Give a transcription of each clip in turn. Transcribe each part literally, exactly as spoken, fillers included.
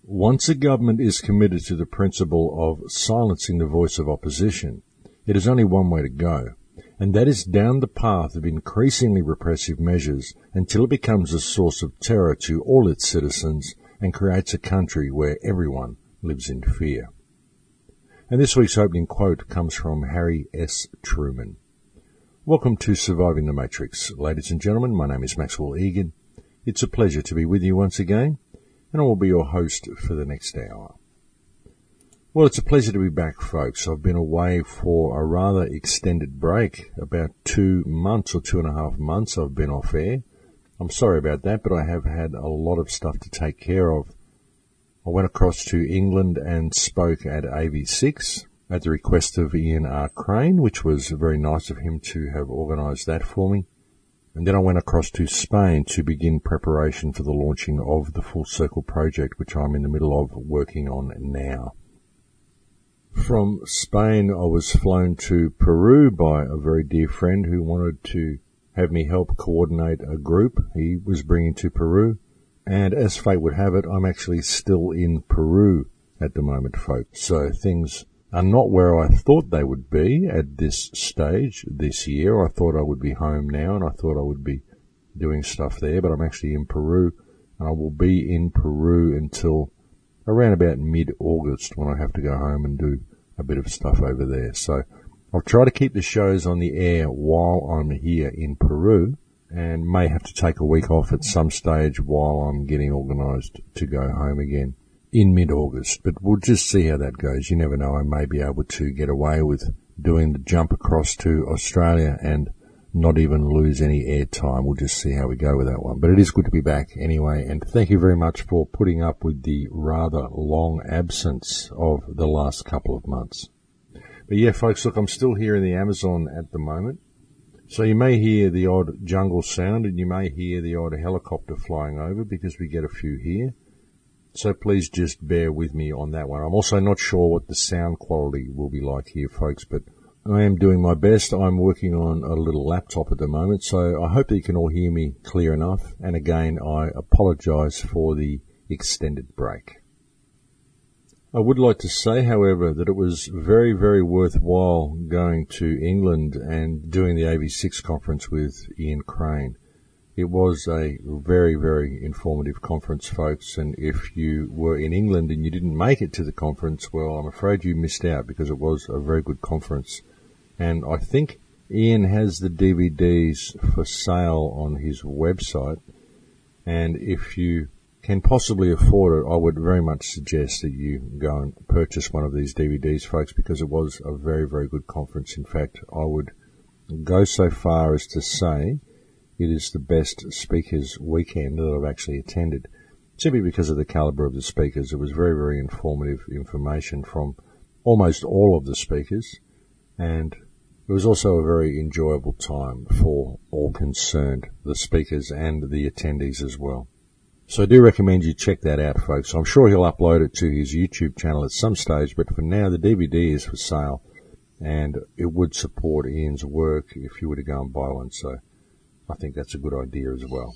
Once a government is committed to the principle of silencing the voice of opposition, it is only one way to go, and that is down the path of increasingly repressive measures until it becomes a source of terror to all its citizens and creates a country where everyone lives in fear. And this week's opening quote comes from Harry S. Truman. Welcome to Surviving the Matrix. Ladies and gentlemen, my name is Maxwell Egan. It's a pleasure to be with you once again, and I will be your host for the next hour. Well, it's a pleasure to be back, folks. I've been away for a rather extended break, about two months or two and a half months I've been off air. I'm sorry about that, but I have had a lot of stuff to take care of. I went across to England and spoke at A V six at the request of Ian R. Crane, which was very nice of him to have organised that for me. And then I went across to Spain to begin preparation for the launching of the Full Circle project, which I'm in the middle of working on now. From Spain, I was flown to Peru by a very dear friend who wanted to have me help coordinate a group he was bringing to Peru. And as fate would have it, I'm actually still in Peru at the moment, folks. So things are not where I thought they would be at this stage this year. I thought I would be home now, and I thought I would be doing stuff there, but I'm actually in Peru, and I will be in Peru until around about mid-August when I have to go home and do a bit of stuff over there. So I'll try to keep the shows on the air while I'm here in Peru, and may have to take a week off at some stage while I'm getting organised to go home again in mid-August, but we'll just see how that goes. You never know, I may be able to get away with doing the jump across to Australia and not even lose any air time. We'll just see how we go with that one. But it is good to be back anyway, and thank you very much for putting up with the rather long absence of the last couple of months. But yeah, folks, look, I'm still here in the Amazon at the moment, so you may hear the odd jungle sound and you may hear the odd helicopter flying over because we get a few here. So please just bear with me on that one. I'm also not sure what the sound quality will be like here, folks, but I am doing my best. I'm working on a little laptop at the moment, so I hope that you can all hear me clear enough. And again, I apologise for the extended break. I would like to say, however, that it was very, very worthwhile going to England and doing the A V six conference with Ian Crane. It was a very, very informative conference, folks, and if you were in England and you didn't make it to the conference, well, I'm afraid you missed out because it was a very good conference. And I think Ian has the D V Ds for sale on his website, and if you can possibly afford it, I would very much suggest that you go and purchase one of these D V Ds, folks, because it was a very, very good conference. In fact, I would go so far as to say it is the best speakers weekend that I've actually attended, simply because of the caliber of the speakers. It was very, very informative information from almost all of the speakers, and it was also a very enjoyable time for all concerned, the speakers and the attendees as well. So I do recommend you check that out, folks. I'm sure he'll upload it to his YouTube channel at some stage, but for now the D V D is for sale, and it would support Ian's work if you were to go and buy one, so I think that's a good idea as well.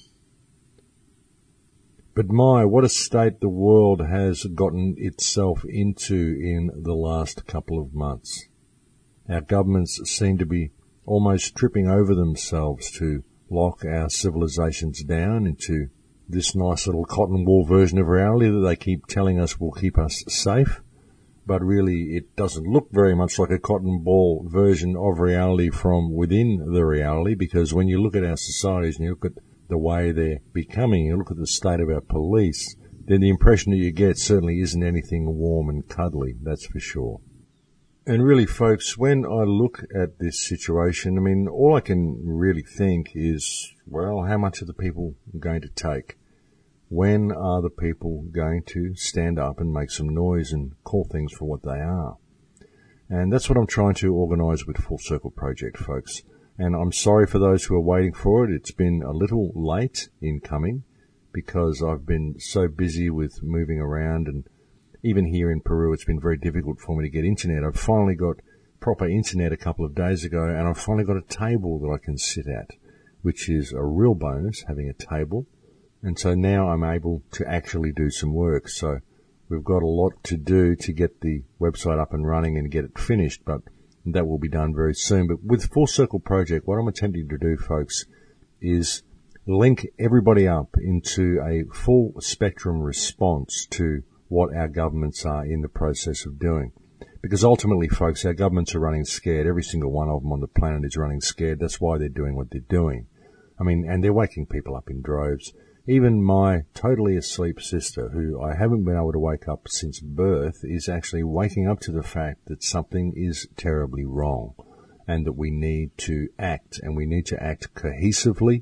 But my, what a state the world has gotten itself into in the last couple of months. Our governments seem to be almost tripping over themselves to lock our civilizations down into this nice little cotton wool version of reality that they keep telling us will keep us safe. But really it doesn't look very much like a cotton ball version of reality from within the reality, because when you look at our societies and you look at the way they're becoming, you look at the state of our police, then the impression that you get certainly isn't anything warm and cuddly, that's for sure. And really, folks, when I look at this situation, I mean, all I can really think is, well, how much are the people going to take? When are the people going to stand up and make some noise and call things for what they are? And that's what I'm trying to organise with Full Circle Project, folks. And I'm sorry for those who are waiting for it. It's been a little late in coming because I've been so busy with moving around, and even here in Peru it's been very difficult for me to get internet. I've finally got proper internet a couple of days ago, and I've finally got a table that I can sit at, which is a real bonus, having a table. And so now I'm able to actually do some work. So We've got a lot to do to get the website up and running and get it finished, but that will be done very soon. But with Full Circle Project, what I'm attempting to do, folks, is link everybody up into a full spectrum response to what our governments are in the process of doing. Because ultimately, folks, our governments are running scared. Every single one of them on the planet is running scared. That's why they're doing what they're doing. I mean, and they're waking people up in droves. Even my totally asleep sister, who I haven't been able to wake up since birth, is actually waking up to the fact that something is terribly wrong and that we need to act, and we need to act cohesively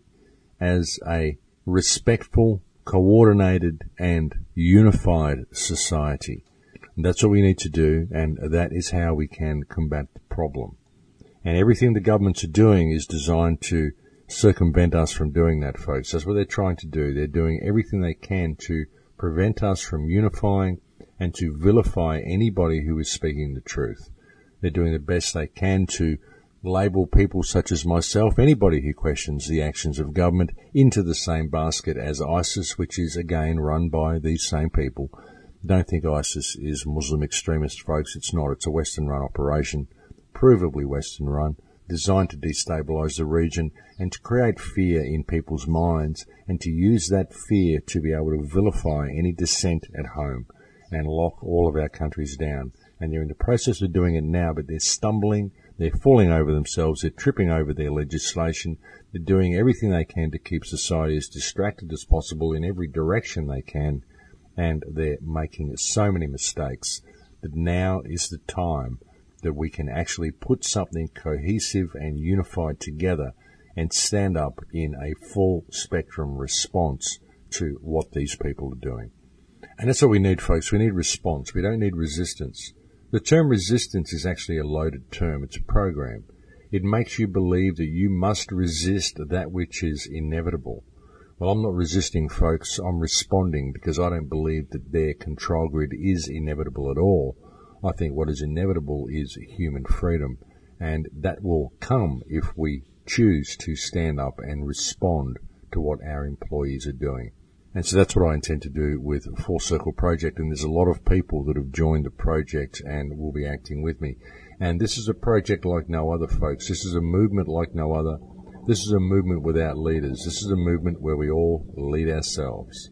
as a respectful, coordinated and unified society. And that's what we need to do, and that is how we can combat the problem. And everything the governments are doing is designed to circumvent us from doing that, folks. That's what they're trying to do. They're doing everything they can to prevent us from unifying and to vilify anybody who is speaking the truth. They're doing the best they can to label people such as myself, anybody who questions the actions of government, into the same basket as ISIS, which is again run by these same people. Don't think ISIS is Muslim extremist, folks. It's not. It's a Western-run operation, provably Western-run, designed to destabilize the region and to create fear in people's minds, and to use that fear to be able to vilify any dissent at home and lock all of our countries down. And they're in the process of doing it now, but they're stumbling. They're falling over themselves. They're tripping over their legislation. They're doing everything they can to keep society as distracted as possible in every direction they can. And they're making so many mistakes that now is the time that we can actually put something cohesive and unified together and stand up in a full spectrum response to what these people are doing. And that's what we need, folks. We need response. We don't need resistance. The term resistance is actually a loaded term. It's a program. It makes you believe that you must resist that which is inevitable. Well, I'm not resisting, folks. I'm responding, because I don't believe that their control grid is inevitable at all. I think what is inevitable is human freedom, and that will come if we choose to stand up and respond to what our employees are doing. And so that's what I intend to do with Full Circle Project, and there's a lot of people that have joined the project and will be acting with me. And this is a project like no other, folks. This is a movement like no other. This is a movement without leaders. This is a movement where we all lead ourselves.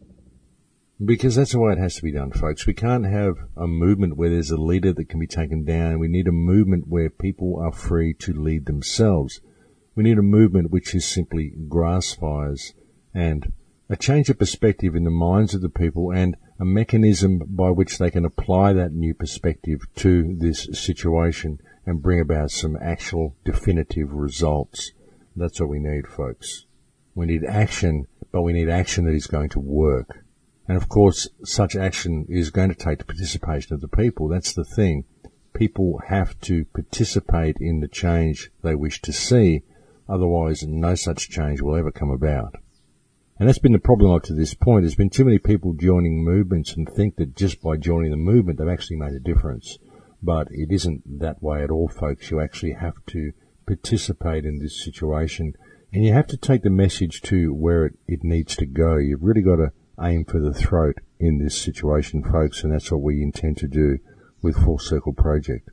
Because that's the way it has to be done, folks. We can't have a movement where there's a leader that can be taken down. We need a movement where people are free to lead themselves. We need a movement which is simply grass fires and a change of perspective in the minds of the people, and a mechanism by which they can apply that new perspective to this situation and bring about some actual definitive results. That's what we need, folks. We need action, but we need action that is going to work. And of course, such action is going to take the participation of the people. That's the thing. People have to participate in the change they wish to see. Otherwise, no such change will ever come about. And that's been the problem up to this point. There's been too many people joining movements and think that just by joining the movement they've actually made a difference. But it isn't that way at all, folks. You actually have to participate in this situation, and you have to take the message to where it, it needs to go. You've really got to aim for the throat in this situation, folks, and that's what we intend to do with Full Circle Project.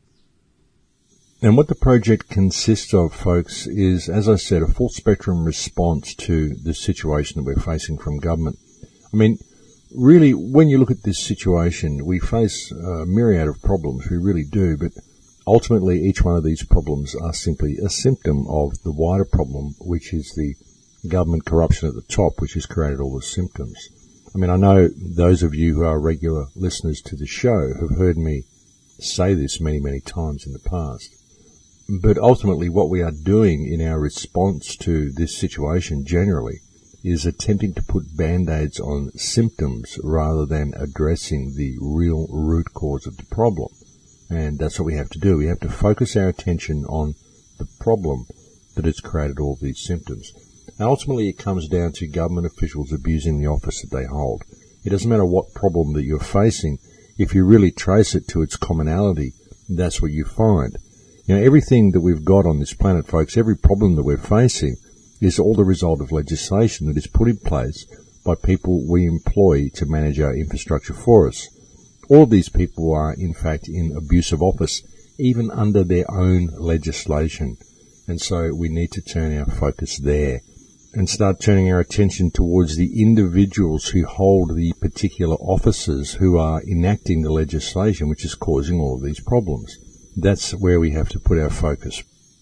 And what the project consists of, folks, is, as I said, a full spectrum response to the situation that we're facing from government. I mean, really, when you look at this situation, we face a myriad of problems. We really do, but ultimately each one of these problems are simply a symptom of the wider problem, which is the government corruption at the top, which has created all the symptoms. I mean, I know those of you who are regular listeners to the show have heard me say this many, many times in the past. But ultimately what we are doing in our response to this situation generally is attempting to put band-aids on symptoms rather than addressing the real root cause of the problem. And that's what we have to do. We have to focus our attention on the problem that has created all these symptoms. And ultimately it comes down to government officials abusing the office that they hold. It doesn't matter what problem that you're facing. If you really trace it to its commonality, that's what you find. You know, everything that we've got on this planet, folks, every problem that we're facing is all the result of legislation that is put in place by people we employ to manage our infrastructure for us. All of these people are, in fact, in abuse of office, even under their own legislation. And so we need to turn our focus there and start turning our attention towards the individuals who hold the particular offices who are enacting the legislation which is causing all of these problems. That's where we have to put our focus.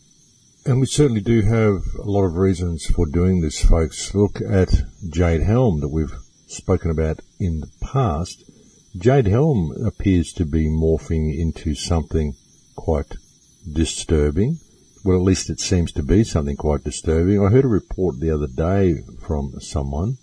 And we certainly do have a lot of reasons for doing this, folks. Look at Jade Helm that we've spoken about in the past. Jade Helm appears to be morphing into something quite disturbing. Well, at least it seems to be something quite disturbing. I heard a report the other day from someone,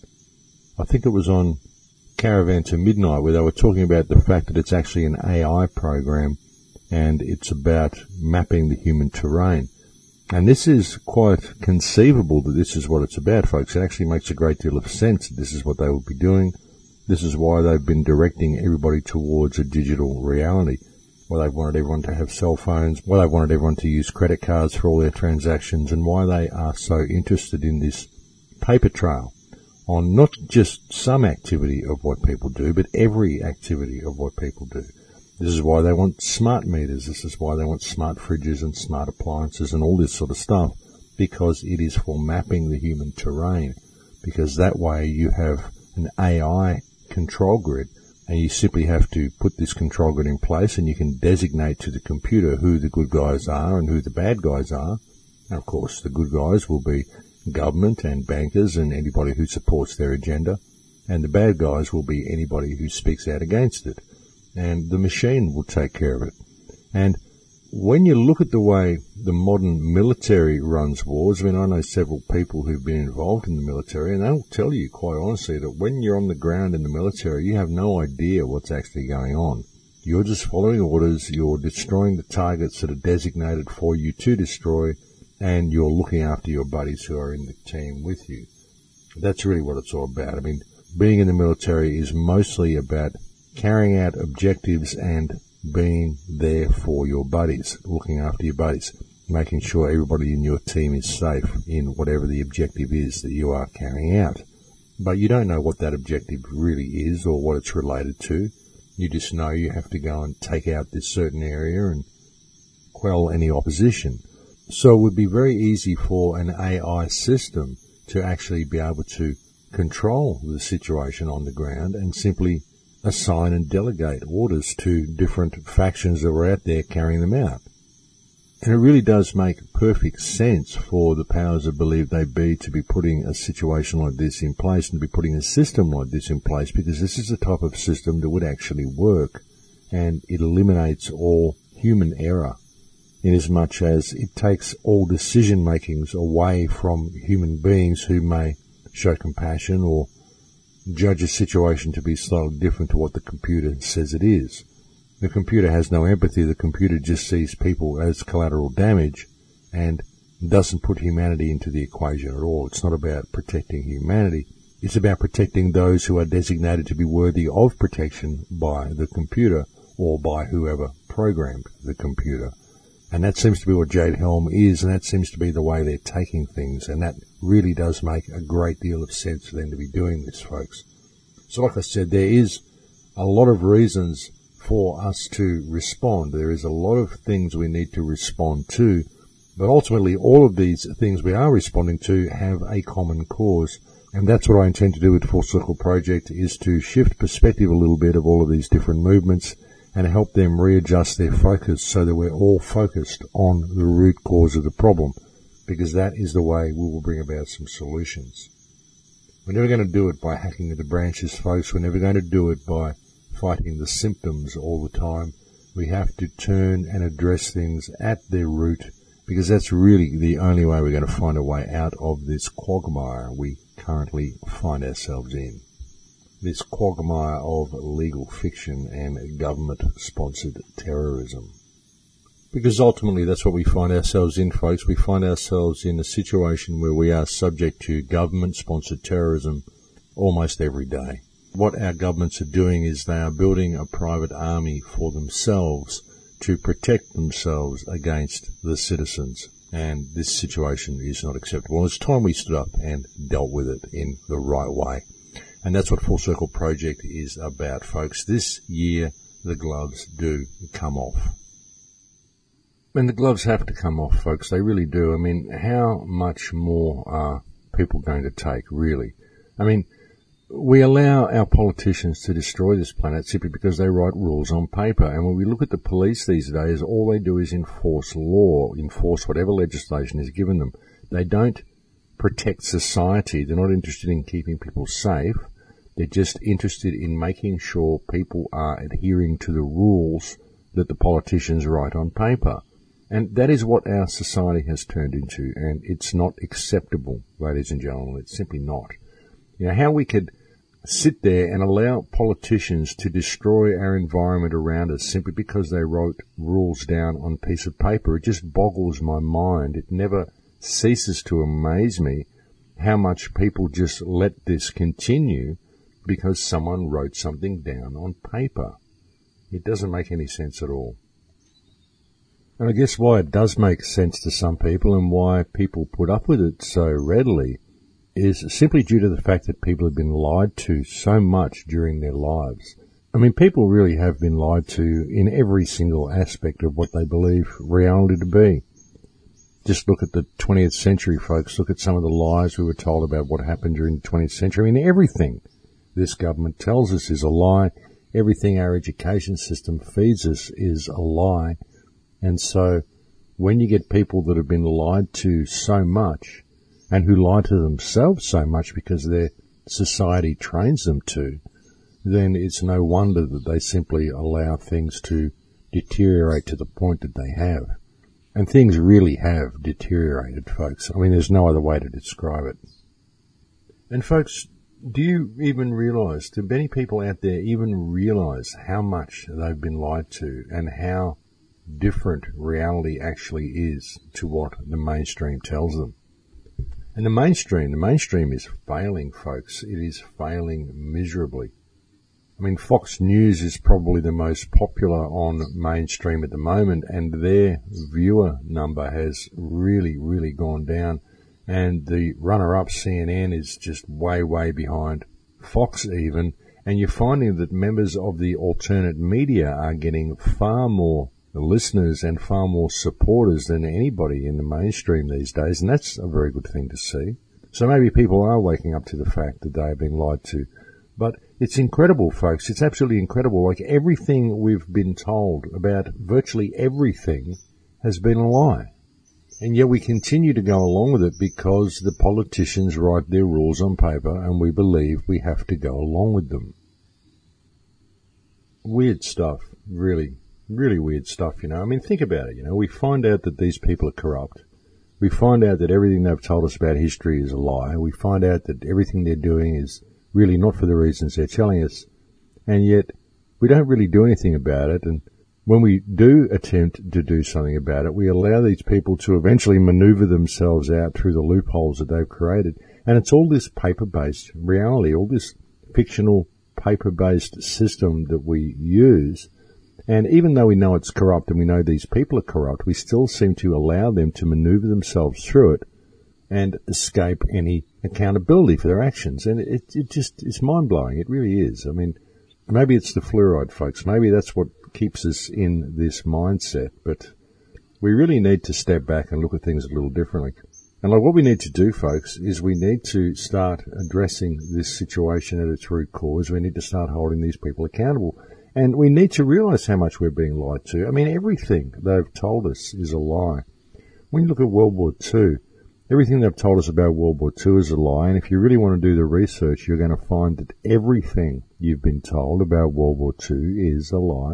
I think it was on Caravan to Midnight, where they were talking about the fact that it's actually an A I program and it's about mapping the human terrain. And this is quite conceivable that this is what it's about, folks. It actually makes a great deal of sense that this is what they will be doing. This is why they've been directing everybody towards a digital reality. Why they've wanted everyone to have cell phones, why they've wanted everyone to use credit cards for all their transactions, and why they are so interested in this paper trail on not just some activity of what people do, but every activity of what people do. This is why they want smart meters. This is why they want smart fridges and smart appliances and all this sort of stuff, because it is for mapping the human terrain, because that way you have an A I control grid. And you simply have to put this control grid in place, and you can designate to the computer who the good guys are and who the bad guys are. And of course, the good guys will be government and bankers and anybody who supports their agenda. And the bad guys will be anybody who speaks out against it. And the machine will take care of it. And when you look at the way the modern military runs wars, I mean, I know several people who've been involved in the military, and they'll tell you quite honestly that when you're on the ground in the military, you have no idea what's actually going on. You're just following orders, you're destroying the targets that are designated for you to destroy, and you're looking after your buddies who are in the team with you. That's really what it's all about. I mean, being in the military is mostly about carrying out objectives and being there for your buddies, looking after your buddies, making sure everybody in your team is safe in whatever the objective is that you are carrying out. But you don't know what that objective really is or what it's related to. You just know you have to go and take out this certain area and quell any opposition. So it would be very easy for an A I system to actually be able to control the situation on the ground and simply assign and delegate orders to different factions that were out there carrying them out. And it really does make perfect sense for the powers that believe they be to be putting a situation like this in place and to be putting a system like this in place, because this is the type of system that would actually work, and it eliminates all human error in as much as it takes all decision makings away from human beings who may show compassion or judge a situation to be slightly different to what the computer says it is. The computer has no empathy. The computer just sees people as collateral damage and doesn't put humanity into the equation at all. It's not about protecting humanity. It's about protecting those who are designated to be worthy of protection by the computer or by whoever programmed the computer. And that seems to be what Jade Helm is, and that seems to be the way they're taking things, and that really does make a great deal of sense for them to be doing this, folks. So like I said, there is a lot of reasons for us to respond. There is a lot of things we need to respond to, but ultimately all of these things we are responding to have a common cause, and that's what I intend to do with the Full Circle Project, is to shift perspective a little bit of all of these different movements and help them readjust their focus so that we're all focused on the root cause of the problem, because that is the way we will bring about some solutions. We're never going to do it by hacking at the branches, folks. We're never going to do it by fighting the symptoms all the time. We have to turn and address things at their root, because that's really the only way we're going to find a way out of this quagmire we currently find ourselves in. This quagmire of legal fiction and government-sponsored terrorism. Because ultimately that's what we find ourselves in, folks. We find ourselves in a situation where we are subject to government-sponsored terrorism almost every day. What our governments are doing is they are building a private army for themselves to protect themselves against the citizens. And this situation is not acceptable. It's time we stood up and dealt with it in the right way. And that's what Full Circle Project is about, folks. This year, the gloves do come off. And the gloves have to come off, folks. They really do. I mean, how much more are people going to take, really? I mean, we allow our politicians to destroy this planet simply because they write rules on paper. And when we look at the police these days, all they do is enforce law, enforce whatever legislation is given them. They don't protect society. They're not interested in keeping people safe. They're just interested in making sure people are adhering to the rules that the politicians write on paper. And that is what our society has turned into, and it's not acceptable, ladies and gentlemen. It's simply not. You know, how we could sit there and allow politicians to destroy our environment around us simply because they wrote rules down on a piece of paper, it just boggles my mind. It never ceases to amaze me how much people just let this continue because someone wrote something down on paper. It doesn't make any sense at all. And I guess why it does make sense to some people and why people put up with it so readily is simply due to the fact that people have been lied to so much during their lives. I mean, people really have been lied to in every single aspect of what they believe reality to be. Just look at the twentieth century, folks. Look at some of the lies we were told about what happened during the twentieth century. I mean, everything this government tells us is a lie. Everything our education system feeds us is a lie. And so when you get people that have been lied to so much and who lie to themselves so much because their society trains them to, then it's no wonder that they simply allow things to deteriorate to the point that they have. And things really have deteriorated, folks. I mean, there's no other way to describe it. And folks, do you even realize, do many people out there even realize how much they've been lied to and how different reality actually is to what the mainstream tells them? And the mainstream, the mainstream is failing, folks. It is failing miserably. I mean, Fox News is probably the most popular on mainstream at the moment, and their viewer number has really, really gone down. And the runner-up, C N N, is just way, way behind Fox even. And you're finding that members of the alternate media are getting far more listeners and far more supporters than anybody in the mainstream these days, and that's a very good thing to see. So maybe people are waking up to the fact that they are being lied to. But it's incredible, folks. It's absolutely incredible. Like, everything we've been told about virtually everything has been a lie. And yet we continue to go along with it because the politicians write their rules on paper and we believe we have to go along with them. Weird stuff, really. Really weird stuff, you know. I mean, think about it, you know. We find out that these people are corrupt. We find out that everything they've told us about history is a lie. We find out that everything they're doing is really not for the reasons they're telling us. And yet, we don't really do anything about it. And when we do attempt to do something about it, we allow these people to eventually maneuver themselves out through the loopholes that they've created. And it's all this paper-based reality, all this fictional paper-based system that we use. And even though we know it's corrupt and we know these people are corrupt, we still seem to allow them to maneuver themselves through it and escape any accountability for their actions. And it, it just, it's mind-blowing. It really is. I mean, maybe it's the fluoride, folks. Maybe that's what keeps us in this mindset. But we really need to step back and look at things a little differently. And like what we need to do, folks, is we need to start addressing this situation at its root cause. We need to start holding these people accountable. And we need to realize how much we're being lied to. I mean, everything they've told us is a lie. When you look at World War Two, everything they've told us about World War Two is a lie. And if you really want to do the research, you're going to find that everything you've been told about World War Two is a lie.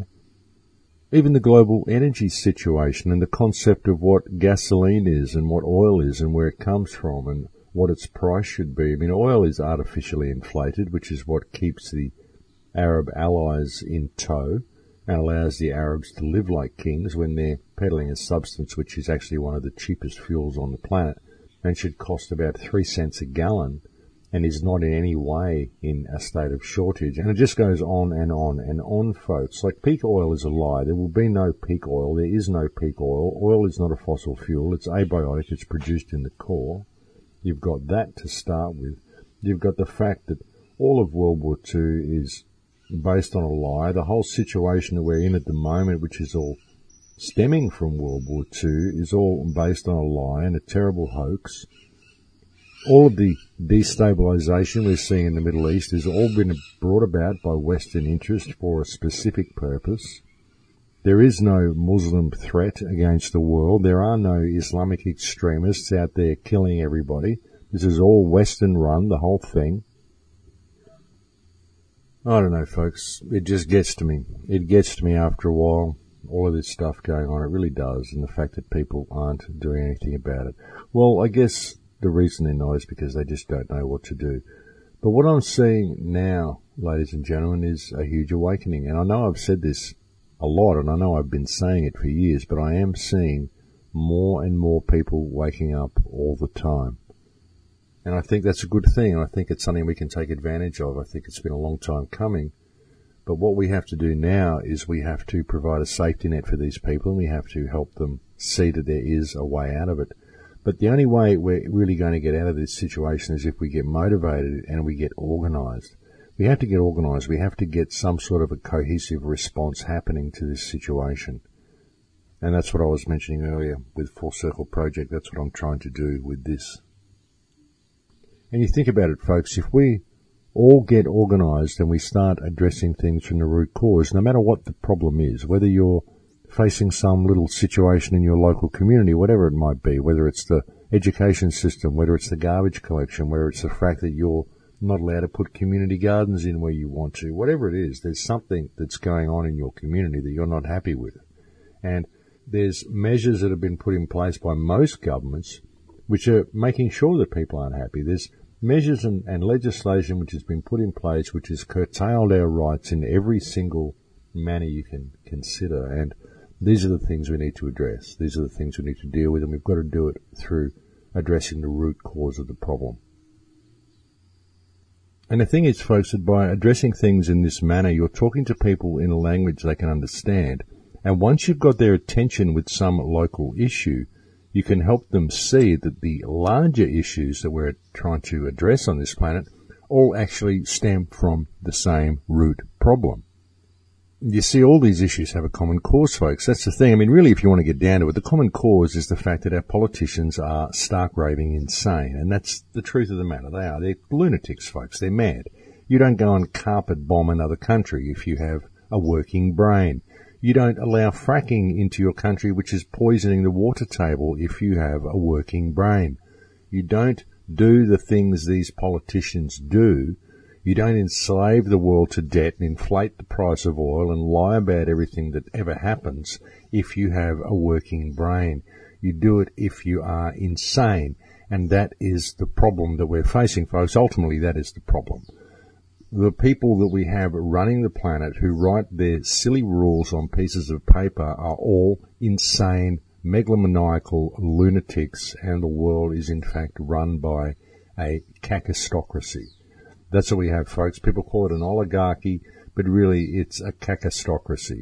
Even the global energy situation and the concept of what gasoline is and what oil is and where it comes from and what its price should be. I mean, oil is artificially inflated, which is what keeps the Arab allies in tow and allows the Arabs to live like kings when they're peddling a substance which is actually one of the cheapest fuels on the planet and should cost about three cents a gallon and is not in any way in a state of shortage. And it just goes on and on and on, folks. Like, peak oil is a lie. There will be no peak oil. There is no peak oil. Oil is not a fossil fuel. It's abiotic. It's produced in the core. You've got that to start with. You've got the fact that all of World War Two is based on a lie. The whole situation that we're in at the moment, which is all stemming from World War Two, is all based on a lie and a terrible hoax. All of the destabilisation we're seeing in the Middle East has all been brought about by Western interest for a specific purpose. There is no Muslim threat against the world. There are no Islamic extremists out there killing everybody. This is all Western run, the whole thing. I don't know, folks. It just gets to me. It gets to me after a while, all of this stuff going on. It really does. And the fact that people aren't doing anything about it. Well, I guess the reason they're not is because they just don't know what to do. But what I'm seeing now, ladies and gentlemen, is a huge awakening. And I know I've said this a lot, and I know I've been saying it for years, but I am seeing more and more people waking up all the time. And I think that's a good thing, and I think it's something we can take advantage of. I think it's been a long time coming. But what we have to do now is we have to provide a safety net for these people, and we have to help them see that there is a way out of it. But the only way we're really going to get out of this situation is if we get motivated and we get organised. We have to get organised. We have to get some sort of a cohesive response happening to this situation. And that's what I was mentioning earlier with Full Circle Project. That's what I'm trying to do with this. And you think about it, folks, if we all get organised and we start addressing things from the root cause, no matter what the problem is, whether you're facing some little situation in your local community, whatever it might be, whether it's the education system, whether it's the garbage collection, whether it's the fact that you're not allowed to put community gardens in where you want to, whatever it is, there's something that's going on in your community that you're not happy with. And there's measures that have been put in place by most governments which are making sure that people aren't happy. There's measures and, and legislation which has been put in place which has curtailed our rights in every single manner you can consider. And these are the things we need to address. These are the things we need to deal with, and we've got to do it through addressing the root cause of the problem. And the thing is, folks, that by addressing things in this manner, you're talking to people in a language they can understand. And once you've got their attention with some local issue, you can help them see that the larger issues that we're trying to address on this planet all actually stem from the same root problem. You see, all these issues have a common cause, folks. That's the thing. I mean, really, if you want to get down to it, the common cause is the fact that our politicians are stark raving insane. And that's the truth of the matter. They are. They're lunatics, folks. They're mad. You don't go and carpet bomb another country if you have a working brain. You don't allow fracking into your country, which is poisoning the water table, if you have a working brain. You don't do the things these politicians do. You don't enslave the world to debt and inflate the price of oil and lie about everything that ever happens if you have a working brain. You do it if you are insane. And that is the problem that we're facing, folks. Ultimately, that is the problem. The people that we have running the planet who write their silly rules on pieces of paper are all insane, megalomaniacal lunatics, and the world is in fact run by a kakistocracy. That's what we have, folks. People call it an oligarchy, but really it's a kakistocracy.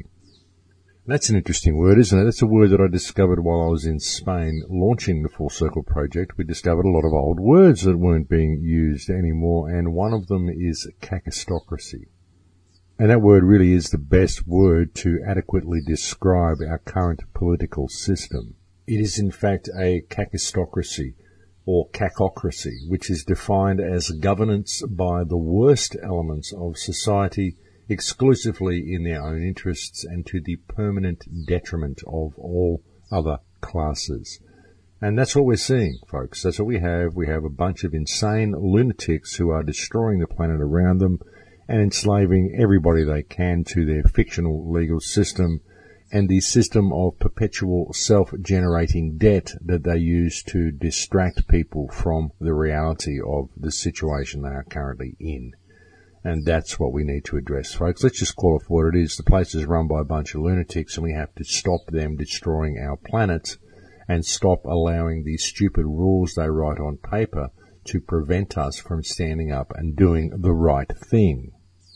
That's an interesting word, isn't it? That's a word that I discovered while I was in Spain launching the Full Circle Project. We discovered a lot of old words that weren't being used anymore, and one of them is kakistocracy. And that word really is the best word to adequately describe our current political system. It is in fact a kakistocracy, or kakocracy, which is defined as governance by the worst elements of society exclusively in their own interests and to the permanent detriment of all other classes. And that's what we're seeing, folks. That's what we have. We have a bunch of insane lunatics who are destroying the planet around them and enslaving everybody they can to their fictional legal system and the system of perpetual self-generating debt that they use to distract people from the reality of the situation they are currently in. And that's what we need to address, folks. Let's just call it for what it is. The place is run by a bunch of lunatics, and we have to stop them destroying our planet and stop allowing these stupid rules they write on paper to prevent us from standing up and doing the right thing.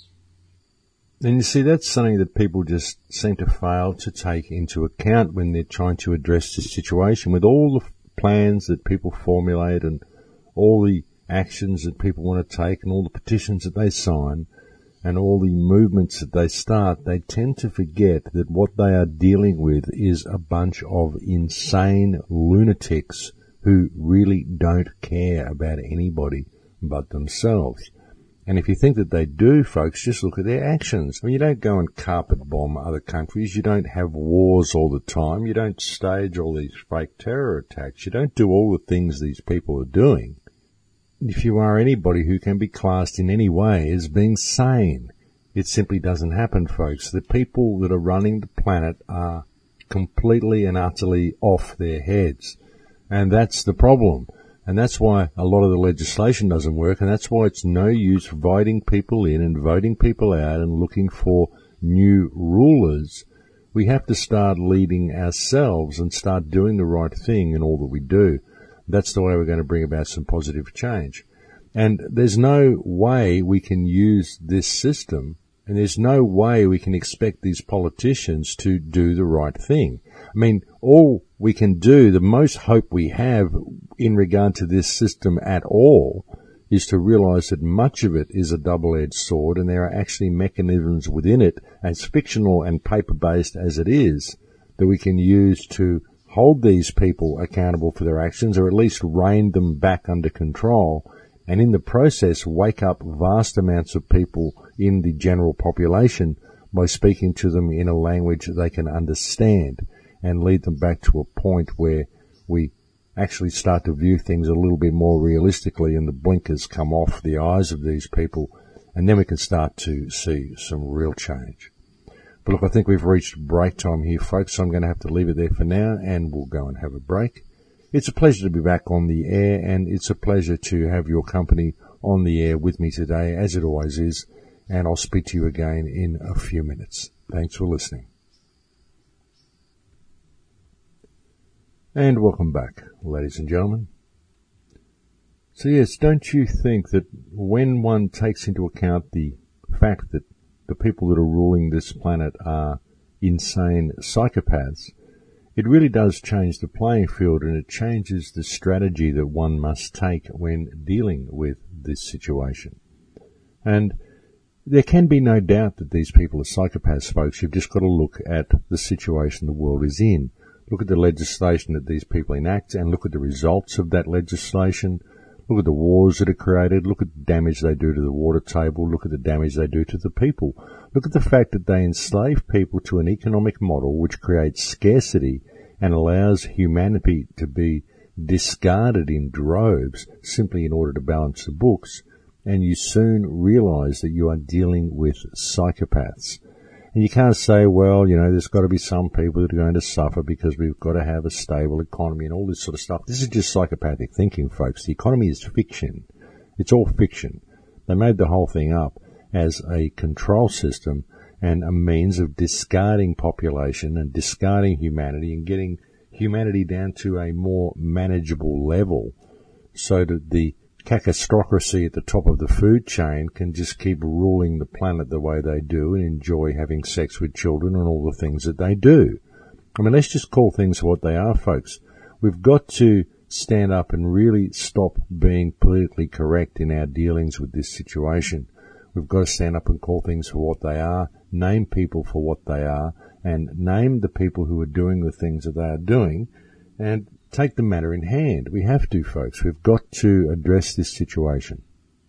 And you see, that's something that people just seem to fail to take into account when they're trying to address this situation. With all the plans that people formulate and all the actions that people want to take and all the petitions that they sign, and all the movements that they start, they tend to forget that what they are dealing with is a bunch of insane lunatics who really don't care about anybody but themselves. And if you think that they do, folks, just look at their actions. I mean, you don't go and carpet bomb other countries. You don't have wars all the time. You don't stage all these fake terror attacks. You don't do all the things these people are doing. If you are anybody who can be classed in any way as being sane, it simply doesn't happen, folks. The people that are running the planet are completely and utterly off their heads. And that's the problem. And that's why a lot of the legislation doesn't work, and that's why it's no use voting people in and voting people out and looking for new rulers. We have to start leading ourselves and start doing the right thing in all that we do. That's the way we're going to bring about some positive change. And there's no way we can use this system, and there's no way we can expect these politicians to do the right thing. I mean, all we can do, the most hope we have in regard to this system at all, is to realize that much of it is a double-edged sword, and there are actually mechanisms within it, as fictional and paper-based as it is, that we can use to hold these people accountable for their actions, or at least rein them back under control, and in the process wake up vast amounts of people in the general population by speaking to them in a language they can understand, and lead them back to a point where we actually start to view things a little bit more realistically and the blinkers come off the eyes of these people, and then we can start to see some real change. But look, I think we've reached break time here, folks, so I'm going to have to leave it there for now, and we'll go and have a break. It's a pleasure to be back on the air, and it's a pleasure to have your company on the air with me today, as it always is, and I'll speak to you again in a few minutes. Thanks for listening. And welcome back, ladies and gentlemen. So yes, don't you think that when one takes into account the fact that the people that are ruling this planet are insane psychopaths, it really does change the playing field, and it changes the strategy that one must take when dealing with this situation. And there can be no doubt that these people are psychopaths, folks. You've just got to look at the situation the world is in. Look at the legislation that these people enact and look at the results of that legislation. Look at the wars that are created. Look at the damage they do to the water table. Look at the damage they do to the people. Look at the fact that they enslave people to an economic model which creates scarcity and allows humanity to be discarded in droves simply in order to balance the books. And you soon realize that you are dealing with psychopaths. And you can't say, well, you know, there's got to be some people that are going to suffer because we've got to have a stable economy and all this sort of stuff. This is just psychopathic thinking, folks. The economy is fiction. It's all fiction. They made the whole thing up as a control system and a means of discarding population and discarding humanity and getting humanity down to a more manageable level so that the cacostocracy at the top of the food chain can just keep ruling the planet the way they do and enjoy having sex with children and all the things that they do. I mean, let's just call things what they are, folks. We've got to stand up and really stop being politically correct in our dealings with this situation. We've got to stand up and call things for what they are, name people for what they are, and name the people who are doing the things that they are doing, and take the matter in hand. We have to, folks. We've got to address this situation.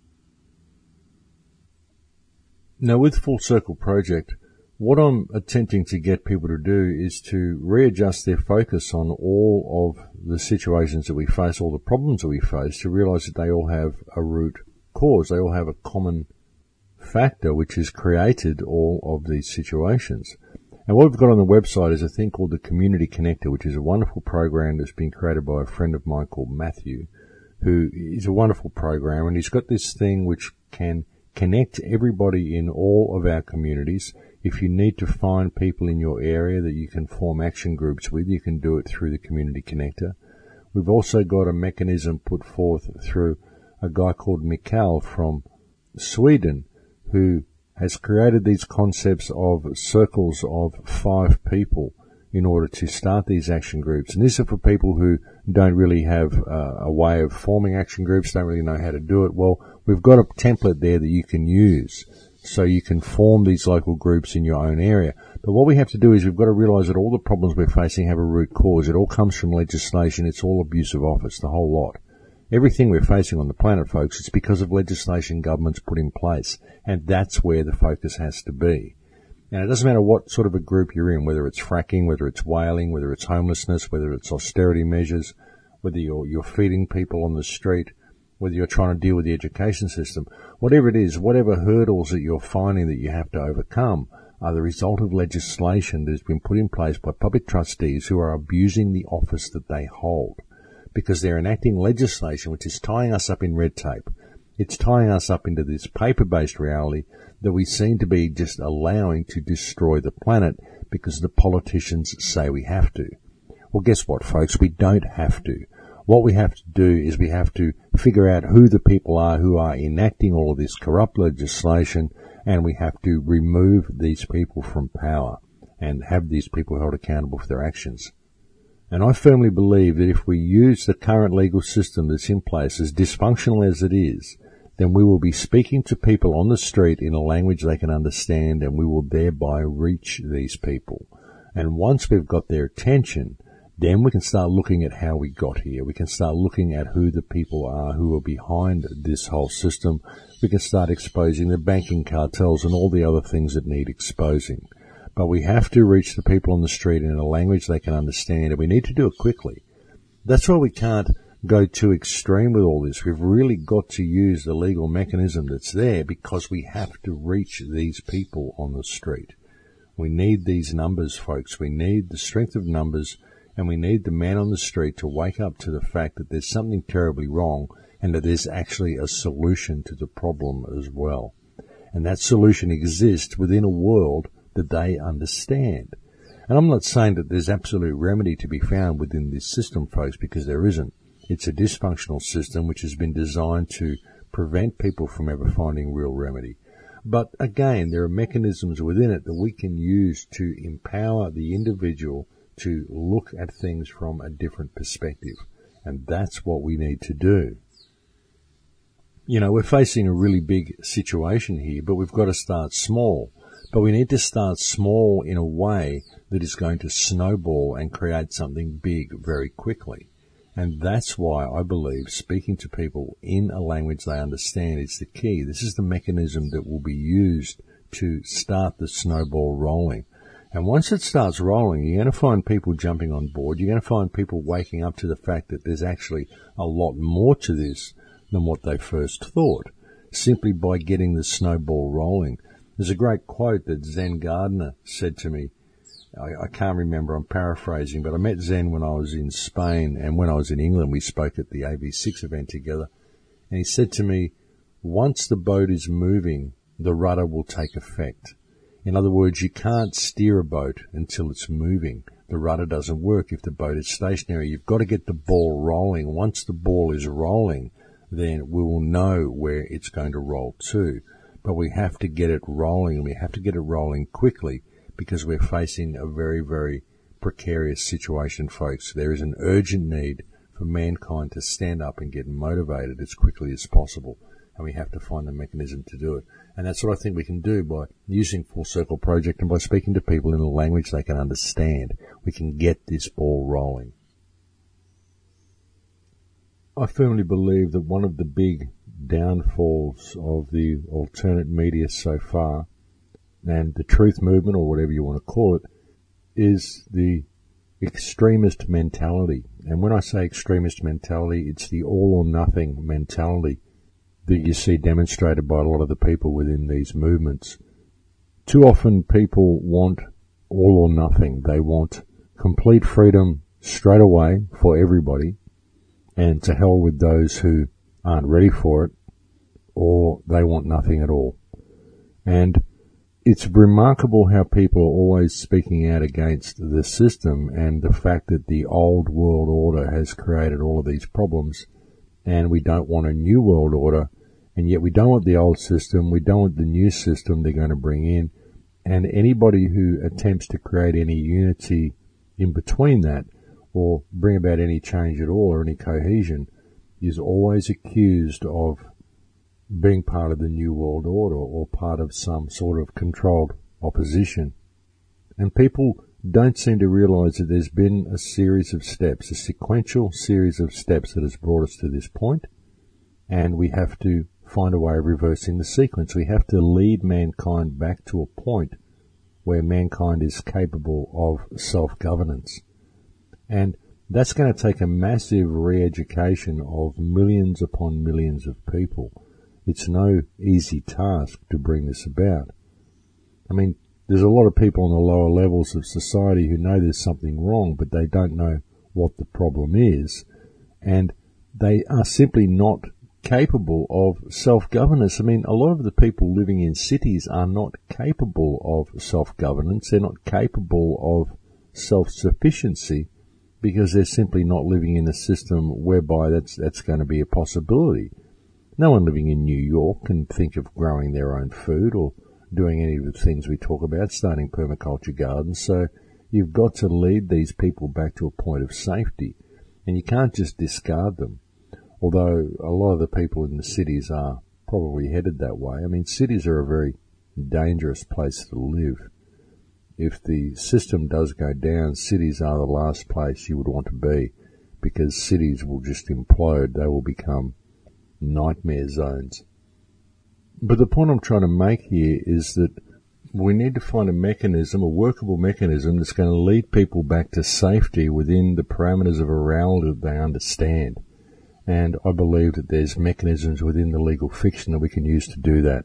Now, with Full Circle Project, what I'm attempting to get people to do is to readjust their focus on all of the situations that we face, all the problems that we face, to realize that they all have a root cause. They all have a common factor which has created all of these situations. And what we've got on the website is a thing called the Community Connector, which is a wonderful program that's been created by a friend of mine called Matthew, who is a wonderful program, and he's got this thing which can connect everybody in all of our communities. If you need to find people in your area that you can form action groups with, you can do it through the Community Connector. We've also got a mechanism put forth through a guy called Mikael from Sweden, who has created these concepts of circles of five people in order to start these action groups. And these are for people who don't really have uh, a way of forming action groups, don't really know how to do it. Well, we've got a template there that you can use so you can form these local groups in your own area. But what we have to do is we've got to realise that all the problems we're facing have a root cause. It all comes from legislation. It's all abuse of office, the whole lot. Everything we're facing on the planet, folks, it's because of legislation governments put in place, and that's where the focus has to be. And it doesn't matter what sort of a group you're in, whether it's fracking, whether it's whaling, whether it's homelessness, whether it's austerity measures, whether you're, you're feeding people on the street, whether you're trying to deal with the education system, whatever it is, whatever hurdles that you're finding that you have to overcome are the result of legislation that has been put in place by public trustees who are abusing the office that they hold, because they're enacting legislation which is tying us up in red tape. It's tying us up into this paper-based reality that we seem to be just allowing to destroy the planet because the politicians say we have to. Well, guess what, folks? We don't have to. What we have to do is we have to figure out who the people are who are enacting all of this corrupt legislation, and we have to remove these people from power and have these people held accountable for their actions. And I firmly believe that if we use the current legal system that's in place, as dysfunctional as it is, then we will be speaking to people on the street in a language they can understand, and we will thereby reach these people. And once we've got their attention, then we can start looking at how we got here. We can start looking at who the people are who are behind this whole system. We can start exposing the banking cartels and all the other things that need exposing. But we have to reach the people on the street in a language they can understand, and we need to do it quickly. That's why we can't go too extreme with all this. We've really got to use the legal mechanism that's there because we have to reach these people on the street. We need these numbers, folks. We need the strength of numbers, and we need the man on the street to wake up to the fact that there's something terribly wrong and that there's actually a solution to the problem as well. And that solution exists within a world that they understand. And I'm not saying that there's absolute remedy to be found within this system, folks, because there isn't. It's a dysfunctional system which has been designed to prevent people from ever finding real remedy. But again, there are mechanisms within it that we can use to empower the individual to look at things from a different perspective. And that's what we need to do. You know, we're facing a really big situation here, but we've got to start small. But we need to start small in a way that is going to snowball and create something big very quickly. And that's why I believe speaking to people in a language they understand is the key. This is the mechanism that will be used to start the snowball rolling. And once it starts rolling, you're going to find people jumping on board. You're going to find people waking up to the fact that there's actually a lot more to this than what they first thought, simply by getting the snowball rolling. There's a great quote that Zen Gardner said to me. I, I can't remember, I'm paraphrasing, but I met Zen when I was in Spain, and when I was in England, we spoke at the A V six event together. And he said to me, once the boat is moving, the rudder will take effect. In other words, you can't steer a boat until it's moving. The rudder doesn't work if the boat is stationary. You've got to get the ball rolling. Once the ball is rolling, then we will know where it's going to roll to. But we have to get it rolling, and we have to get it rolling quickly because we're facing a very, very precarious situation, folks. There is an urgent need for mankind to stand up and get motivated as quickly as possible, and we have to find a mechanism to do it. And that's what I think we can do by using Full Circle Project and by speaking to people in a language they can understand. We can get this ball rolling. I firmly believe that one of the big downfalls of the alternate media so far, and the truth movement, or whatever you want to call it, is the extremist mentality. And when I say extremist mentality, it's the all or nothing mentality that you see demonstrated by a lot of the people within these movements. Too often people want all or nothing. They want complete freedom straight away for everybody, and to hell with those who aren't ready for it, or they want nothing at all. And it's remarkable how people are always speaking out against the system and the fact that the old world order has created all of these problems, and we don't want a new world order, and yet we don't want the old system, we don't want the new system they're going to bring in, and anybody who attempts to create any unity in between that, or bring about any change at all or any cohesion, is always accused of being part of the New World Order or part of some sort of controlled opposition. And people don't seem to realise that there's been a series of steps, a sequential series of steps that has brought us to this point, and we have to find a way of reversing the sequence. We have to lead mankind back to a point where mankind is capable of self-governance. And that's going to take a massive re-education of millions upon millions of people. It's no easy task to bring this about. I mean, there's a lot of people on the lower levels of society who know there's something wrong, but they don't know what the problem is, and they are simply not capable of self-governance. I mean, a lot of the people living in cities are not capable of self-governance. They're not capable of self-sufficiency because they're simply not living in a system whereby that's that's going to be a possibility. No one living in New York can think of growing their own food or doing any of the things we talk about, starting permaculture gardens. So you've got to lead these people back to a point of safety, and you can't just discard them. Although a lot of the people in the cities are probably headed that way. I mean, cities are a very dangerous place to live. If the system does go down, cities are the last place you would want to be, because cities will just implode. They will become nightmare zones. But the point I'm trying to make here is that we need to find a mechanism, a workable mechanism that's going to lead people back to safety within the parameters of a reality that they understand. And I believe that there's mechanisms within the legal fiction that we can use to do that.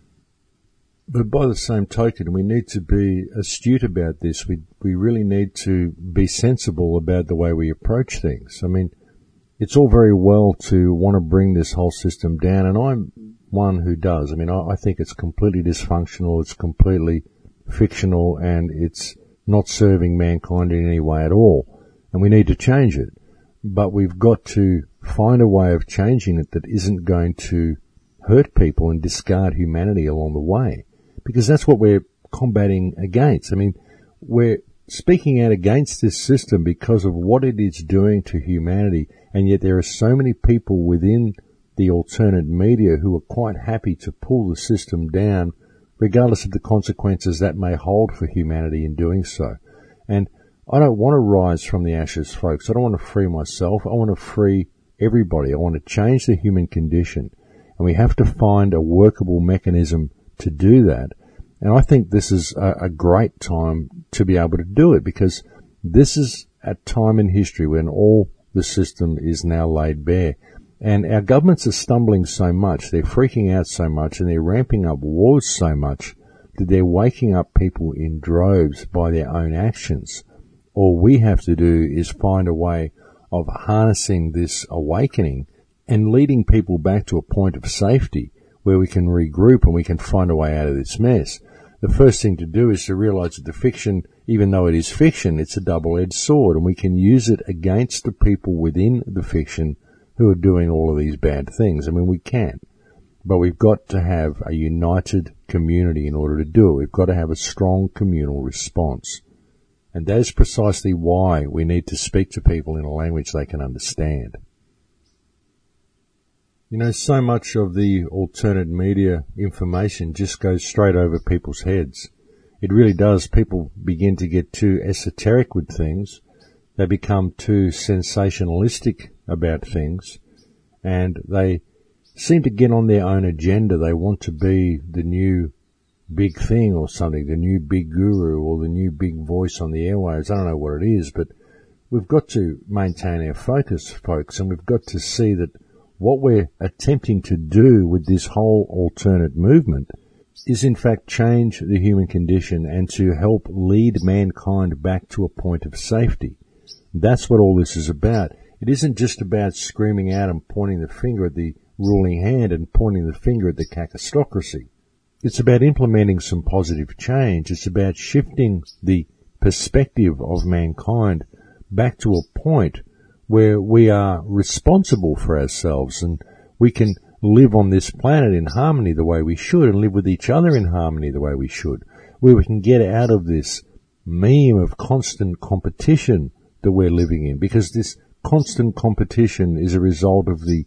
But by the same token, we need to be astute about this. We we really need to be sensible about the way we approach things. I mean, it's all very well to want to bring this whole system down, and I'm one who does. I mean, I, I think it's completely dysfunctional, it's completely fictional, and it's not serving mankind in any way at all. And we need to change it. But we've got to find a way of changing it that isn't going to hurt people and discard humanity along the way. Because that's what we're combating against. I mean, we're speaking out against this system because of what it is doing to humanity, and yet there are so many people within the alternate media who are quite happy to pull the system down, regardless of the consequences that may hold for humanity in doing so. And I don't want to rise from the ashes, folks. I don't want to free myself. I want to free everybody. I want to change the human condition. And we have to find a workable mechanism to do that. And I think this is a, a great time to be able to do it, because this is a time in history when all the system is now laid bare. And our governments are stumbling so much, they're freaking out so much, and they're ramping up wars so much that they're waking up people in droves by their own actions. All we have to do is find a way of harnessing this awakening and leading people back to a point of safety where we can regroup and we can find a way out of this mess. The first thing to do is to realize that the fiction, even though it is fiction, it's a double-edged sword, and we can use it against the people within the fiction who are doing all of these bad things. I mean, we can. But we've got to have a united community in order to do it. We've got to have a strong communal response. And that is precisely why we need to speak to people in a language they can understand. You know, so much of the alternate media information just goes straight over people's heads. It really does. People begin to get too esoteric with things. They become too sensationalistic about things, and they seem to get on their own agenda. They want to be the new big thing or something, the new big guru or the new big voice on the airwaves. I don't know what it is, but we've got to maintain our focus, folks, and we've got to see that what we're attempting to do with this whole alternate movement is in fact change the human condition and to help lead mankind back to a point of safety. That's what all this is about. It isn't just about screaming out and pointing the finger at the ruling hand and pointing the finger at the cacistocracy. It's about implementing some positive change. It's about shifting the perspective of mankind back to a point where we are responsible for ourselves and we can live on this planet in harmony the way we should and live with each other in harmony the way we should, where we can get out of this meme of constant competition that we're living in, because this constant competition is a result of the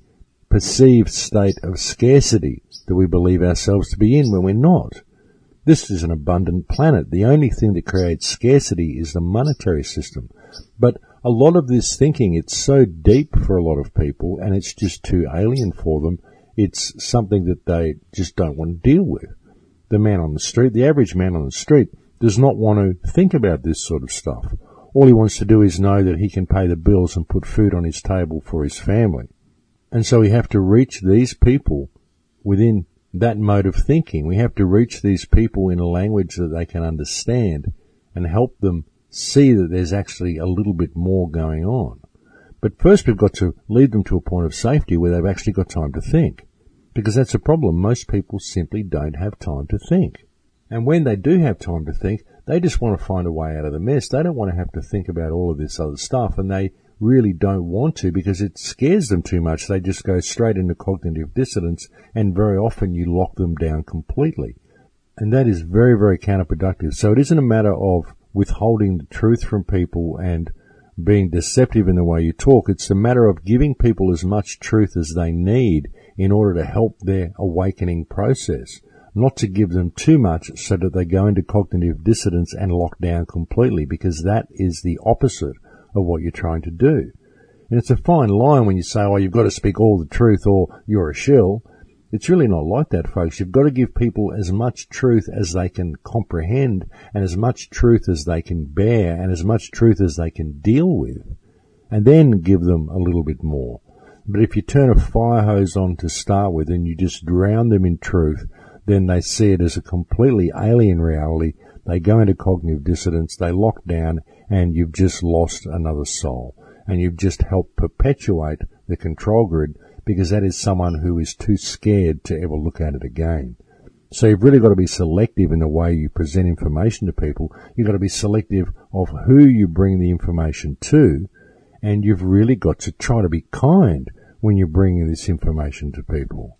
perceived state of scarcity that we believe ourselves to be in when we're not. This is an abundant planet. The only thing that creates scarcity is the monetary system. But a lot of this thinking, it's so deep for a lot of people, and it's just too alien for them. It's something that they just don't want to deal with. The man on the street, the average man on the street, does not want to think about this sort of stuff. All he wants to do is know that he can pay the bills and put food on his table for his family. And so we have to reach these people within that mode of thinking. We have to reach these people in a language that they can understand and help them see that there's actually a little bit more going on. But first we've got to lead them to a point of safety where they've actually got time to think. Because that's a problem. Most people simply don't have time to think. And when they do have time to think, they just want to find a way out of the mess. They don't want to have to think about all of this other stuff, and they really don't want to because it scares them too much. They just go straight into cognitive dissonance, and very often you lock them down completely. And that is very, very counterproductive. So it isn't a matter of withholding the truth from people and being deceptive in the way you talk. It's a matter of giving people as much truth as they need in order to help their awakening process. Not to give them too much so that they go into cognitive dissonance and lock down completely, because that is the opposite of what you're trying to do. And it's a fine line when you say, oh, you've got to speak all the truth or you're a shill. It's really not like that, folks. You've got to give people as much truth as they can comprehend and as much truth as they can bear and as much truth as they can deal with, and then give them a little bit more. But if you turn a fire hose on to start with and you just drown them in truth, then they see it as a completely alien reality. They go into cognitive dissonance, they lock down, and you've just lost another soul. And you've just helped perpetuate the control grid, because that is someone who is too scared to ever look at it again. So you've really got to be selective in the way you present information to people. You've got to be selective of who you bring the information to, and you've really got to try to be kind when you're bringing this information to people.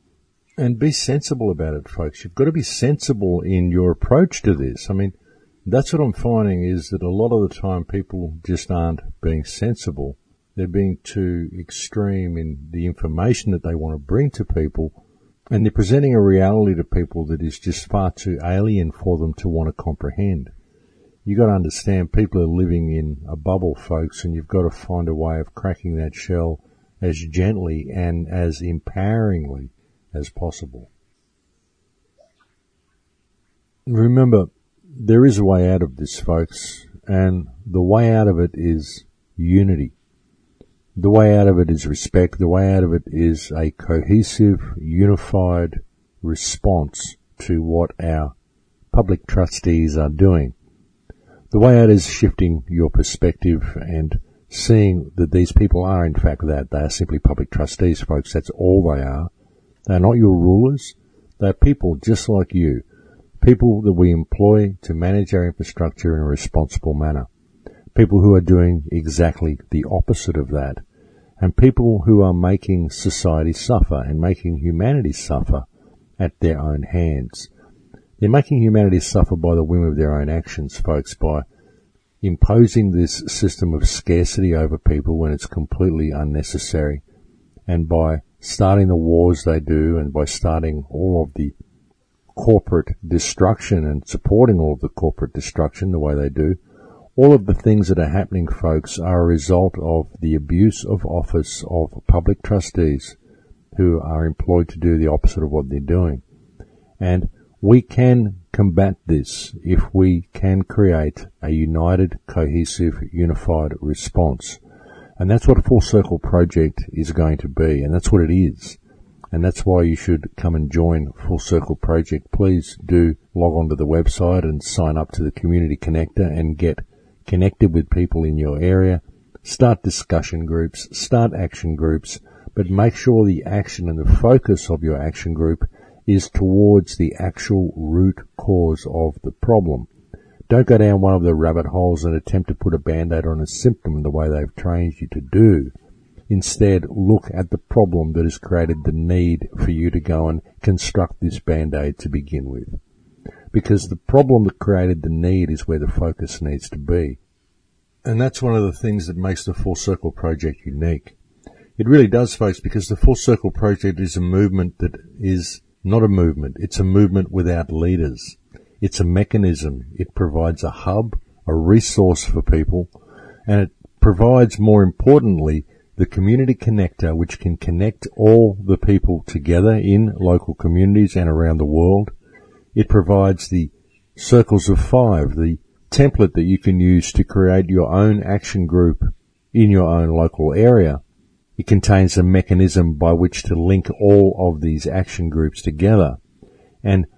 And be sensible about it, folks. You've got to be sensible in your approach to this. I mean, that's what I'm finding, is that a lot of the time people just aren't being sensible. They're being too extreme in the information that they want to bring to people, and they're presenting a reality to people that is just far too alien for them to want to comprehend. You've got to understand, people are living in a bubble, folks, and you've got to find a way of cracking that shell as gently and as empoweringly as possible. Remember, there is a way out of this, folks, and the way out of it is unity. The way out of it is respect. The way out of it is a cohesive, unified response to what our public trustees are doing. The way out is shifting your perspective and seeing that these people are in fact that. They are simply public trustees, folks. That's all they are. They're not your rulers. They're people just like you. People that we employ to manage our infrastructure in a responsible manner. People who are doing exactly the opposite of that. And people who are making society suffer and making humanity suffer at their own hands. They're making humanity suffer by the whim of their own actions, folks, by imposing this system of scarcity over people when it's completely unnecessary, and by starting the wars they do, and by starting all of the corporate destruction and supporting all of the corporate destruction the way they do. All of the things that are happening, folks, are a result of the abuse of office of public trustees who are employed to do the opposite of what they're doing. And we can combat this if we can create a united, cohesive, unified response. And that's what a Full Circle Project is going to be, and that's what it is. And that's why you should come and join Full Circle Project. Please do log on to the website and sign up to the Community Connector and get connected with people in your area. Start discussion groups, start action groups, but make sure the action and the focus of your action group is towards the actual root cause of the problem. Don't go down one of the rabbit holes and attempt to put a band-aid on a symptom the way they've trained you to do. Instead, look at the problem that has created the need for you to go and construct this band-aid to begin with. Because the problem that created the need is where the focus needs to be. And that's one of the things that makes the Full Circle Project unique. It really does, folks, because the Full Circle Project is a movement that is not a movement. It's a movement without leaders. It's a mechanism. It provides a hub, a resource for people, and it provides, more importantly, the community connector, which can connect all the people together in local communities and around the world. It provides the circles of five, the template that you can use to create your own action group in your own local area. It contains a mechanism by which to link all of these action groups together. And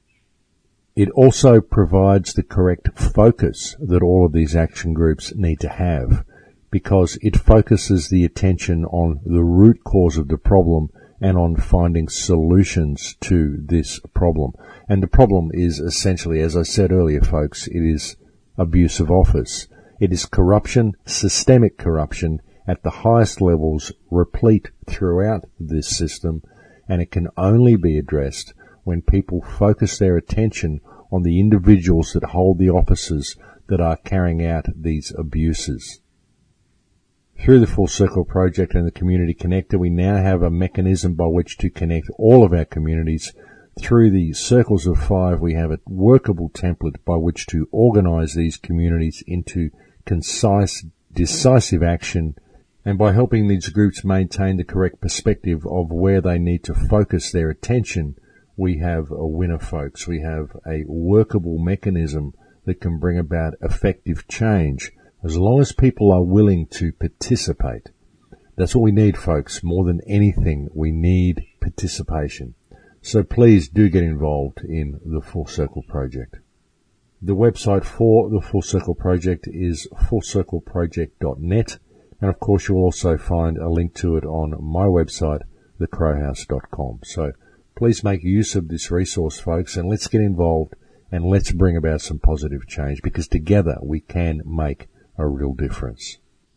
it also provides the correct focus that all of these action groups need to have, because it focuses the attention on the root cause of the problem and on finding solutions to this problem. And the problem is essentially, as I said earlier, folks, it is abuse of office. It is corruption, systemic corruption, at the highest levels, replete throughout this system, and it can only be addressed when people focus their attention on the individuals that hold the offices that are carrying out these abuses. Through the Full Circle Project and the Community Connector, we now have a mechanism by which to connect all of our communities. Through the Circles of Five, we have a workable template by which to organise these communities into concise, decisive action, and by helping these groups maintain the correct perspective of where they need to focus their attention, we have a winner, folks. We have a workable mechanism that can bring about effective change, as long as people are willing to participate. That's what we need, folks. More than anything, we need participation. So please do get involved in the Full Circle Project. The website for the Full Circle Project is full circle project dot net. And of course, you'll also find a link to it on my website, the crow house dot com. So please make use of this resource, folks, and let's get involved and let's bring about some positive change, because together we can make a real difference.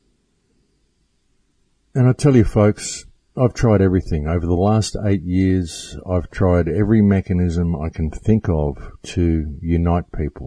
And I tell you, folks, I've tried everything. Over the last eight years, I've tried every mechanism I can think of to unite people.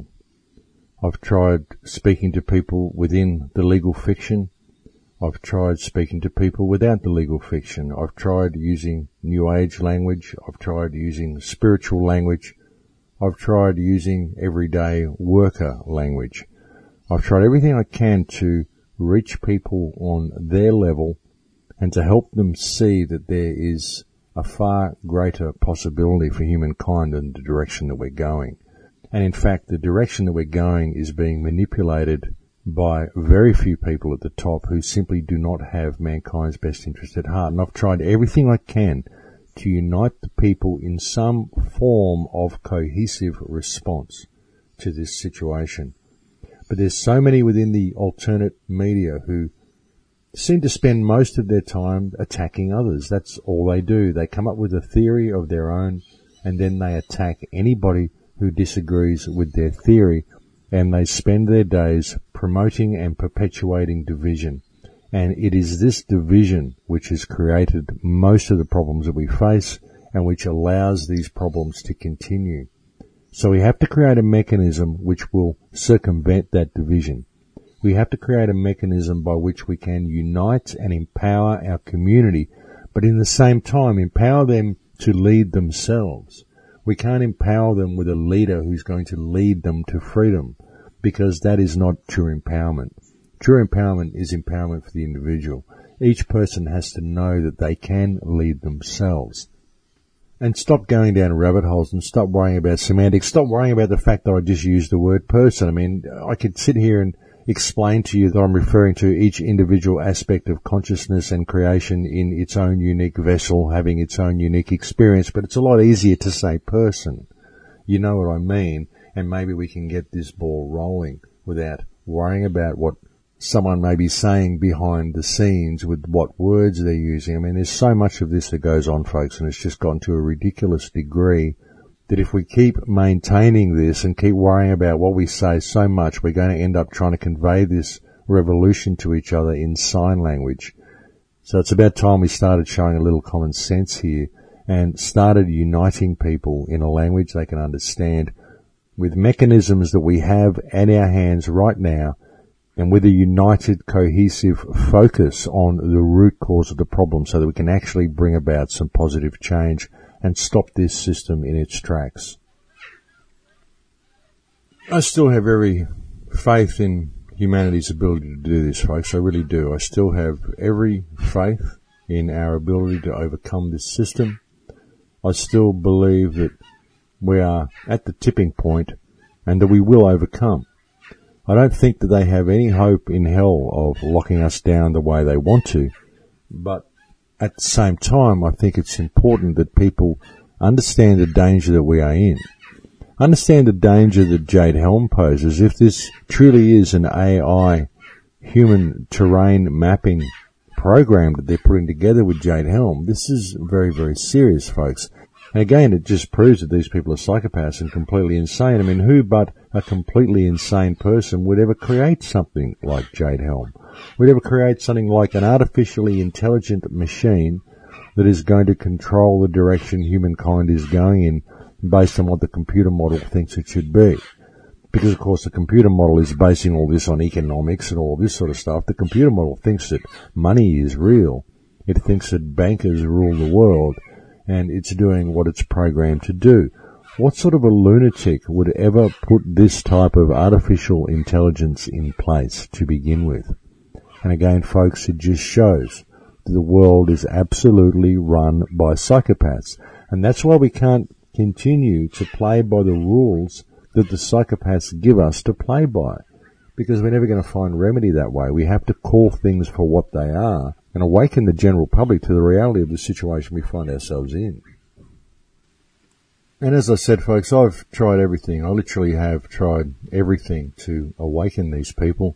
I've tried speaking to people within the legal fiction. I've tried speaking to people without the legal fiction. I've tried using New Age language. I've tried using spiritual language. I've tried using everyday worker language. I've tried everything I can to reach people on their level and to help them see that there is a far greater possibility for humankind in the direction that we're going. And in fact, the direction that we're going is being manipulated by very few people at the top who simply do not have mankind's best interest at heart. And I've tried everything I can to unite the people in some form of cohesive response to this situation. But there's so many within the alternate media who seem to spend most of their time attacking others. That's all they do. They come up with a theory of their own, and then they attack anybody who disagrees with their theory, and they spend their days promoting and perpetuating division. And it is this division which has created most of the problems that we face and which allows these problems to continue. So we have to create a mechanism which will circumvent that division. We have to create a mechanism by which we can unite and empower our community, but in the same time empower them to lead themselves. We can't empower them with a leader who's going to lead them to freedom, because that is not true empowerment. True empowerment is empowerment for the individual. Each person has to know that they can lead themselves. And stop going down rabbit holes and stop worrying about semantics. Stop worrying about the fact that I just used the word person. I mean, I could sit here and explain to you that I'm referring to each individual aspect of consciousness and creation in its own unique vessel, having its own unique experience, but it's a lot easier to say person. You know what I mean? And maybe we can get this ball rolling without worrying about what someone may be saying behind the scenes with what words they're using. I mean, there's so much of this that goes on, folks, and it's just gotten to a ridiculous degree that if we keep maintaining this and keep worrying about what we say so much, we're going to end up trying to convey this revolution to each other in sign language. So it's about time we started showing a little common sense here and started uniting people in a language they can understand with mechanisms that we have at our hands right now and with a united, cohesive focus on the root cause of the problem so that we can actually bring about some positive change and stop this system in its tracks. I still have every faith in humanity's ability to do this, folks. I really do. I still have every faith in our ability to overcome this system. I still believe that we are at the tipping point and that we will overcome. I don't think that they have any hope in hell of locking us down the way they want to, but at the same time, I think it's important that people understand the danger that we are in. Understand the danger that Jade Helm poses. If this truly is an A I human terrain mapping program that they're putting together with Jade Helm, this is very, very serious, folks. And again, it just proves that these people are psychopaths and completely insane. I mean, who but a completely insane person would ever create something like Jade Helm? Would ever create something like an artificially intelligent machine that is going to control the direction humankind is going in based on what the computer model thinks it should be? Because, of course, the computer model is basing all this on economics and all this sort of stuff. The computer model thinks that money is real. It thinks that bankers rule the world, and it's doing what it's programmed to do. What sort of a lunatic would ever put this type of artificial intelligence in place to begin with? And again, folks, it just shows that the world is absolutely run by psychopaths. And that's why we can't continue to play by the rules that the psychopaths give us to play by, because we're never going to find remedy that way. We have to call things for what they are and awaken the general public to the reality of the situation we find ourselves in. And as I said, folks, I've tried everything. I literally have tried everything to awaken these people,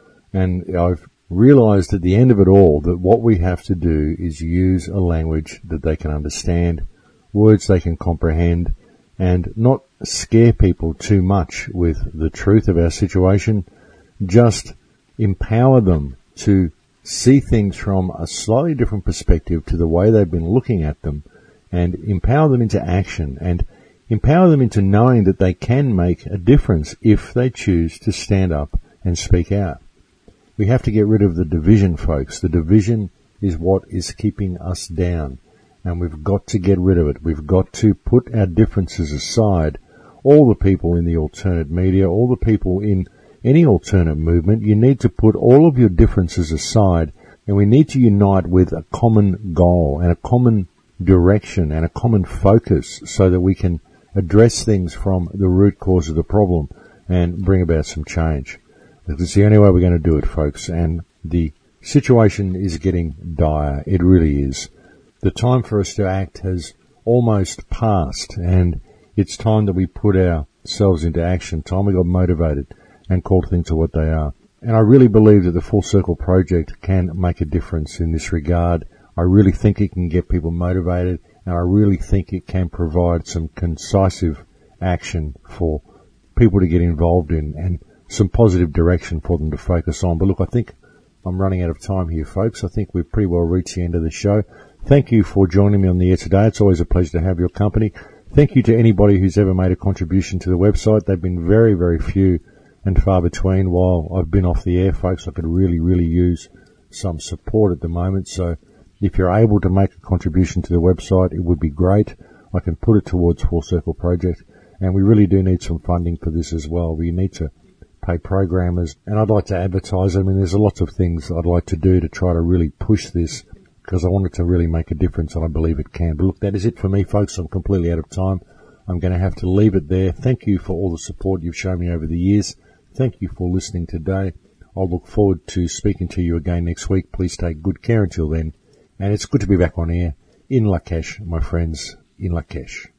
and I've realized at the end of it all that what we have to do is use a language that they can understand, words they can comprehend, and not scare people too much with the truth of our situation. Just empower them to see things from a slightly different perspective to the way they've been looking at them, and empower them into action, and empower them into knowing that they can make a difference if they choose to stand up and speak out. We have to get rid of the division, folks. The division is what is keeping us down, and we've got to get rid of it. We've got to put our differences aside. All the people in the alternate media, all the people in any alternate movement, you need to put all of your differences aside, and we need to unite with a common goal and a common direction and a common focus so that we can address things from the root cause of the problem and bring about some change. It's the only way we're going to do it, folks, and the situation is getting dire. It really is. The time for us to act has almost passed, and it's time that we put ourselves into action. Time we got motivated and called things to what they are. And I really believe that the Full Circle Project can make a difference in this regard. I really think it can get people motivated, and I really think it can provide some concisive action for people to get involved in and some positive direction for them to focus on. But look, I think I'm running out of time here, folks. I think we've pretty well reached the end of the show. Thank you for joining me on the air today. It's always a pleasure to have your company. Thank you to anybody who's ever made a contribution to the website. They've been very, very few and far between while I've been off the air, folks. I could really, really use some support at the moment. So if you're able to make a contribution to the website, it would be great. I can put it towards Full Circle Project. And we really do need some funding for this as well. We need to pay programmers, and I'd like to advertise. I mean, there's lots of things I'd like to do to try to really push this, because I want it to really make a difference, and I believe it can. But look, that is it for me, folks. I'm completely out of time. I'm going to have to leave it there. Thank you for all the support you've shown me over the years. Thank you for listening today. I'll look forward to speaking to you again next week. Please take good care until then. And it's good to be back on air in Lakesh, my friends, in Lakesh.